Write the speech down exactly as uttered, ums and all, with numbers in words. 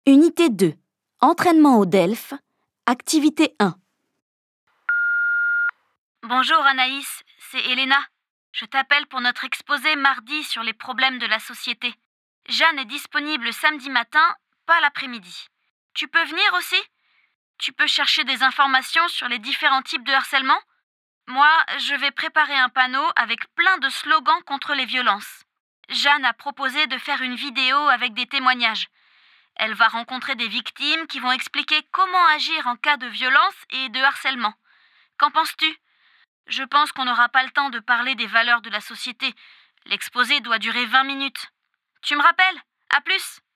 Unité deux. Entraînement au DELF. Activité un. Bonjour Anaïs, c'est Elena. Je t'appelle pour notre exposé mardi sur les problèmes de la société. Jeanne est disponible samedi matin, pas l'après-midi. Tu peux venir aussi? Tu peux chercher des informations sur les différents types de harcèlement? Moi, je vais préparer un panneau avec plein de slogans contre les violences. Jeanne a proposé de faire une vidéo avec des témoignages. Elle va rencontrer des victimes qui vont expliquer comment agir en cas de violence et de harcèlement. Qu'en penses-tu? Je pense qu'on n'aura pas le temps de parler des valeurs de la société. L'exposé doit durer vingt minutes. Tu me rappelles? À plus!